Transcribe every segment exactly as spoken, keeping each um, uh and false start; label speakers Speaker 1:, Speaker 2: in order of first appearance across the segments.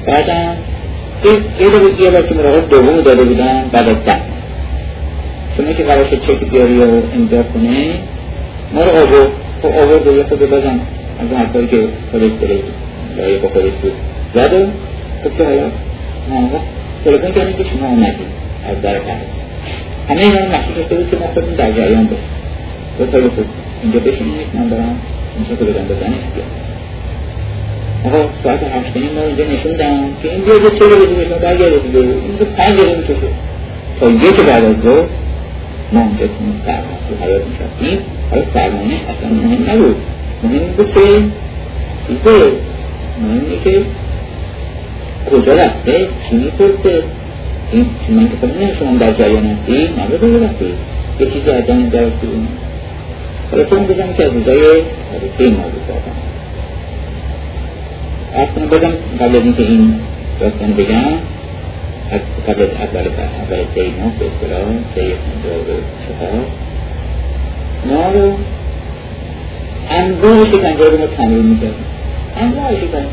Speaker 1: بعدم یه دو یه بار که مراقب دوم داده بودن بعد از ده شما که قرار شد چک بیاری و امضا کنه ما رو آورد خب آورد و یه خود بازم از اون حرفایی که خودش داره یا یه با خودش بود زد و خب که حالا ما تلفن کردیم که شما آمدید از در قرار همه اینا رو مخصوص شده بود که ما خودمون در جریان باشیم دو خیلی خوب اینجا بشینید من دارم اینجا که بدم بزنش بیاد آقا ساعت هشتنیم ما اینجا نشوندم که این بیاده چه رو بزنیم شما برگرده دیگه اینجا پنج داره میکشه تا یک بعد از دو ما اونجا کنیم سرمان تو حیات میشستیم حالا سرمانه اصلا مهم نبود مهم بود که چیزه مهم اینه که کجا رفته چی میپرسه این من که خود نمیشونم در جریان هستی نبوده رفتی یه چیزی از جانب در کنیم حالا تو اون بزنم که از روزای حادثه ما بود دادم اصلا بگم قبل از اینکه این داستان بگم از قبل از اول اول سی ما به اصطلاح سی پنجاه و چهار ما رو انواع شکنجه رو ما تمرین میکردیم انواع شکنجه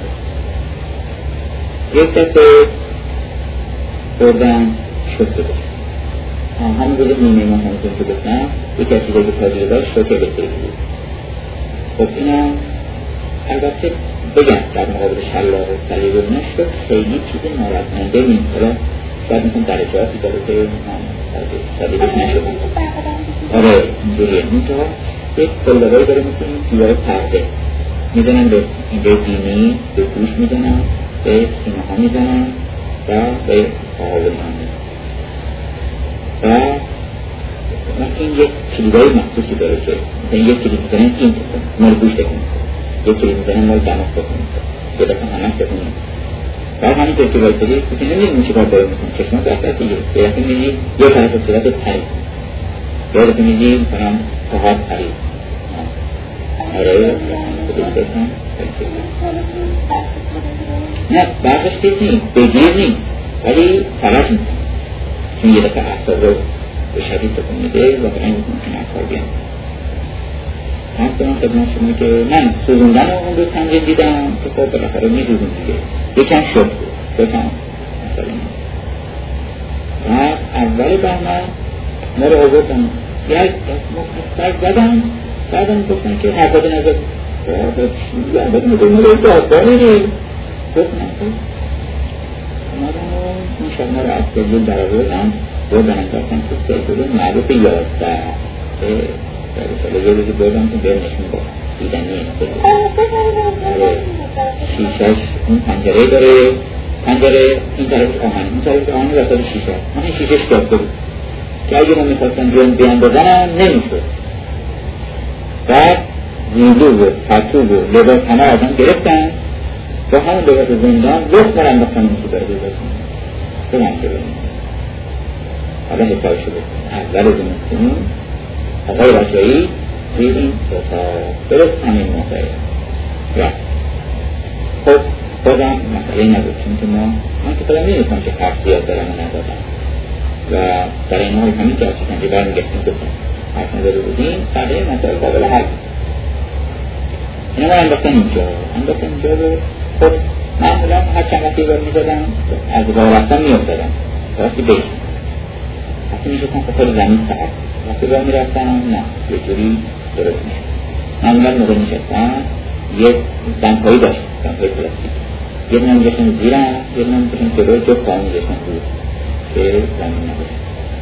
Speaker 1: یک دفعه بردن شد بده همون روز نیمه ما همون که گفتم یک از چیزایی که تاجیه داشت شوکه بسیاری بود خب اینم البته بگم در مقابل شلاق و صلیب و اینا شد خیلی چیز ناراحت‌کننده نیست حالا شاید میتونم درجاتی داره که من صلیبش نشدم آره اینجوریه اینجا یک کله‌هایی داره مثل این دیوار پرده میزنن به اینجای دینی به گوش میزنن به سینه ها میزنن و به آقابل ها و این یک کلیدهای مخصوصی داره که مثلا یک کلید میزنن این تکن مال گوش تکن یک کلید میزنن مال دماغ تکن یه دفعه همه تکن در همین طور که باید بگید که نمیدونیم چی کار باید میکنم چشمات رفتت دیگه یه دفعه میدید یه طرف صورت پرید یه دفعه میدید کنم تهات پرید آره نه برقش تیز نیست بگیر نیست ولی فرش نیست چون یه دفعه احساب رو به شدید تکن میده و برای ممکنه اکار بیان هم کنم خدمت شما که من سوزوندن اون رو تنجین دیدم که خب بالاخره میدوزون دیگه یکم شد بود یکم مثلا و اول بهمن ما رو آوردن یک مختصر زدن بعدم گفتن که هر باد نظر یا بگم که ما رو دادبانی ریم گفت نکن ما رو این شب ما رو از گلگل در آوردن بردن انداختن که سیدون معروف یازده در ساله یه روزی بردن که برنش میگفت دیدنی شیشش اون پنجره داره پنجره این طرف آهن این طرف آهن وسط شیشه من این شیشش داشته بود که اگه ما میخواستن بیان بیان بزنم نمیشد بعد نیدو و پرتو و لباس همه آدم گرفتن با همون لباس زندان لخت مرم بختن اون که داره بزنم بگم که بزنم حالا حساب شده اول زمستون آقای رجایی دیدیم تا درست همین موقع رفت خب بازم مسئله نبود چون که ما من که خودم نمیدونم که حرف زیاد دارم و ندادم و برای ما همین که آچه کنجه برمیگشتیم گفتم حرف نداده بودیم برای مسئله قابل حل اینا ما انداختن اینجا انداختن اینجا رو خب معمولا هر چند وقتی بار میدادم از راه رفتن میافتادم وقتی بیشتم وقتی میشتم خب خیلی زمین سرد وقتی راه میرفتم نه یه جوری درست میشد معمولا موقع میشستم یه دنپایی داشت دنپایی پلاستیک یه دنم میشتم زیرم یه دنم میشتم جلوی جو پایی میشتم بود که زمین نباشم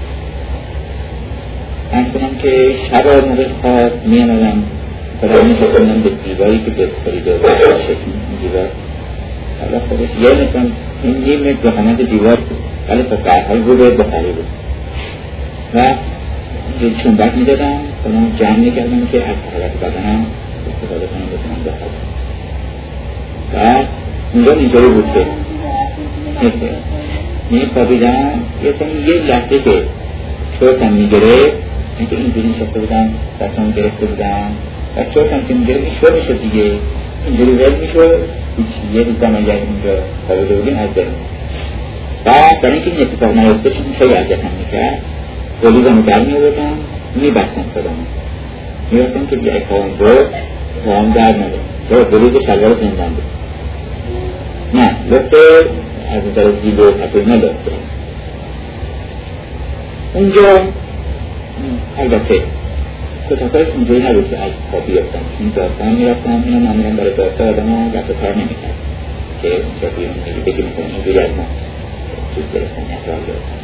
Speaker 1: من کنم که شب آر موقع خواب میامدم خدا میشتم به دیواری که به خریده شکل دیوار حالا خودش یه مثلا این یه متر بخامت دیوار بود ولی تا قرحال بوده بخاری بود و یه چونبک میدادم کنم جمع میکردم که از حالت بدنم استفاده کنم بکنم بخوابم و اونجا اینجایی بود که میخوابیدم یه سمی یه لحظه که چورتم میگرفت اینکه اینجوری نشسته بودم دستم گرفته بودم و چورتم که میگرفت این شور میشد دیگه اینجوری ول میشد یه روزم اگر اینجا خوابیده بودیم از داریم و برای اینکه این اتفاق نیفته چون خیلی عجبم میکرد قلیزم رو در میوردم میبستم خودم میبستم که بیایی پاهم برد پاهم در نده چرا قلیز شلوار زندان بود نه لفت از نظر زیب و پتوی نه لفته. اونجا البته کتاکایش اونجایی نبود که از پا بیافتن، این داستان میرفتن، اینا معمولا برای داستان آدم ها دست و کار نمیکرد که اونجا بیرون میگی بگی میکنه اینجوری از ما چیز گرفتن احرار گرفتن.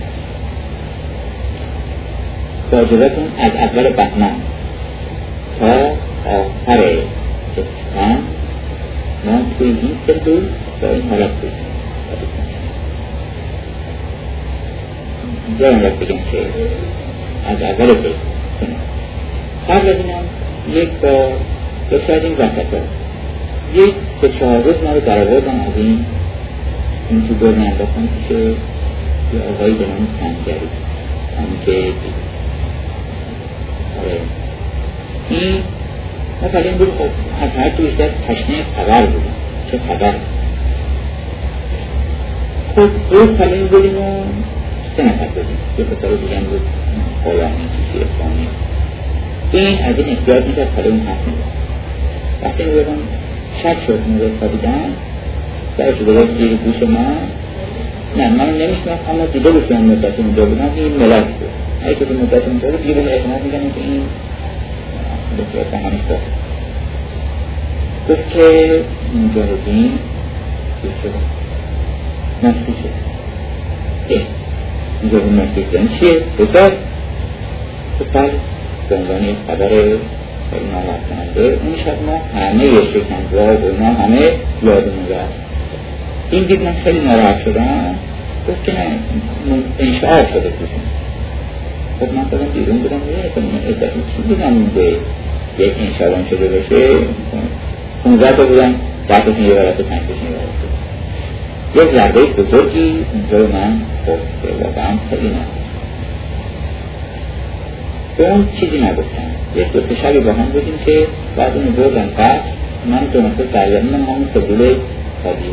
Speaker 1: با اجازتون از اول بهمن تا آخر اسفند ما توی این سلول با این حالت بودیم. اینجا هم بگم که از اول بید قبل از اینم یک با بسید این وقت ها یک به چهار روز ما رو در آوردن از این این تو برن انداختن که یه آقایی به نام سنجری همون که دید آره این مثلا این بود خب از هر تو بیشتر تشنه خبر بودیم چه خبر خب روز پلا این بودیم و سه نفر بودیم یه پسر دیگه هم بود پایانی کسی افغانی این از این احتیاط میکرد پلا این حرف میدن وقتی این بودم شک شد موقع خوابیدن درشو بگذار زیر گوش ما نه من نمیشنم اما دیده بود که من مدت اونجا بودم این ملک بود هایی که مدت اونجا بود دیگه به احتمال میگن که این بسیار به همیش دارد گفت که مجاهدین چیز شده مستی شد اه مجاهدین مستی شدن چیه؟ بسار بسار به عنوان یک خبر خیلی نامرکننده اون شب ما همه شکنزار و اینا همه یادمون رفت این دید من خیلی ناراحت شدم گفت که نه انشعار شده کشون خب من خودم بیرون بودم که من ادهی چی بودم به یک انشعاران شده باشه پونزده تا بودم ده تاشون یه برات پنج تاشون یه برات یک ضربه بزرگی اونجا من خب که واقعا خیلی نه به اون چیزی نگفتم یک دو شبی با هم بودیم که بعد اون بردن قصد من دو نفر سرگرمی من همون سبول خالیه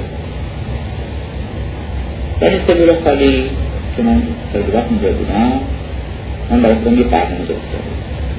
Speaker 1: در این سبول خالی که من خیلی وقت اینجا بودم من برای خودم یه برنامه درست کردم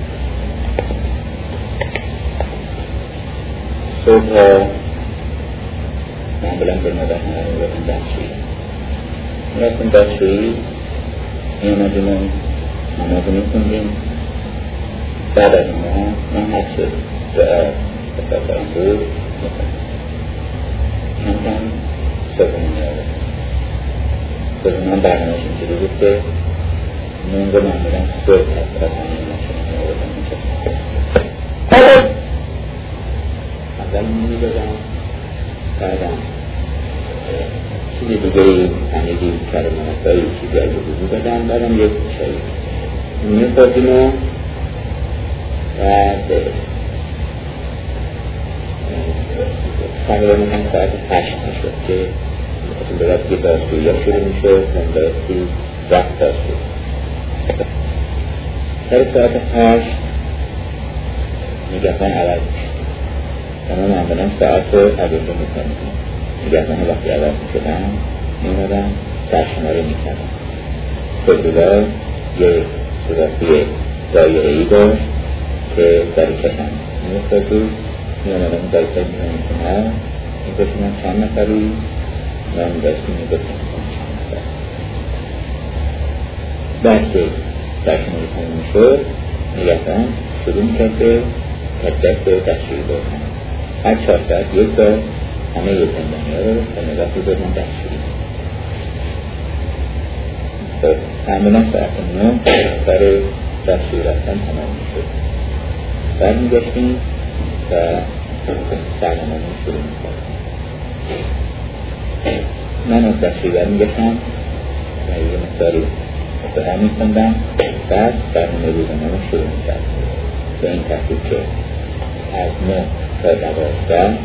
Speaker 1: صبح ها معمولا به مدت ها میرفتیم دستشویی میرفتیم دستشویی میامدیم و نماز میخوندیم بعد از ما من حد شد دعا بسر برم بود میکنم کم کم صبحمون میادم صبحمون برنامهش اینجوری بود که نون رو معمولا صبح هست از همین ماشین میادم میکنم اول نونی دادم بعدم چیزی دیگری هنگی کرمانتایی چیزی از بودی دادم بعدم یک شایی نونی خوردیم و بعد تقریبا میکنم ساعت هشت میشد که اصلا باید که دستشویی ها شروع میشد من باید که وقت داشت سر ساعت هشت نگهبان عوض میشد اما معمولا ساعت رو عدده میکنم نگهبان وقتی عوض میشدم میمدم سرشماره میکردم سلولا یک صورتی دایره‌ای داشت که داری کشم میفتاد بود میامدم داری کشم میکنم این گفتی من چند نفری من دستی میگفتم چند نفر بعد که سرشماره کنم میشد نگهبان شروع میکرد که تدست دستشویی بردن هر چهار ساعت یک بار همه یک زندانی ها رو تا نگاهی بردن دستشویی خب معمولا ساعت نه برای دستشویی رفتن تمام میشد بعد میگشتیم و برنامه شروع میکنم من از دستشویی بر میگشتم و یه مقداری قرآن میخوندم بعد برنامه روزانه شروع میکرد به این ترتیب که از نه تا دوازده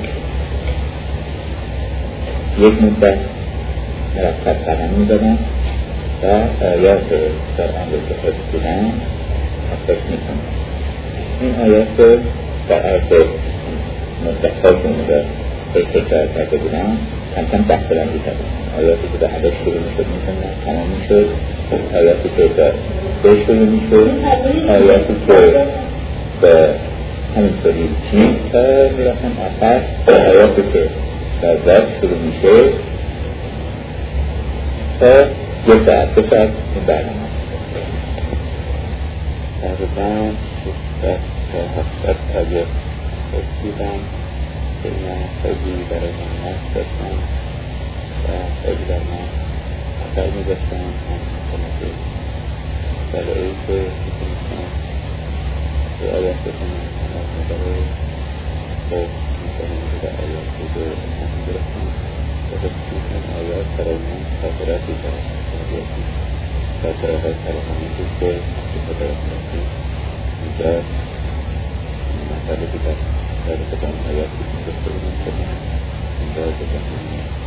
Speaker 1: یک مدت مرتب قدم میدادم و آیات قرآن رو که حفظ بودم حفظ میکنم این آیات رو در عرض مدت ها که اونجا تکرار کرده بودم کم کم دست بلندی کردم آیاتی که به هدف شروع میشد میکنم تمام میشد آیاتی که به شروع میشد آیاتی که به همینطوری چین تا میرفتم آخر آیاتی که لذت شروع میشه تا یه ساعت دو ساعت این برنامه تقریبا ششصد تا هفتصد عدد رسیدم که من خیلی برای من نفت داشتم و خیلی در من اثر میداشتم هم کنه برای که میتونستم رعایت بکنم هم از نظر خوب میکنم که در آیات بود و هم گرفتم و بسیارم آیات برای من خاطراتی دارم خاطرات از تلخانی بود که مخصوص دارم رسید اینجا مطلبی در در کدام آیات بود که بسیارم کنم اینجا بکنم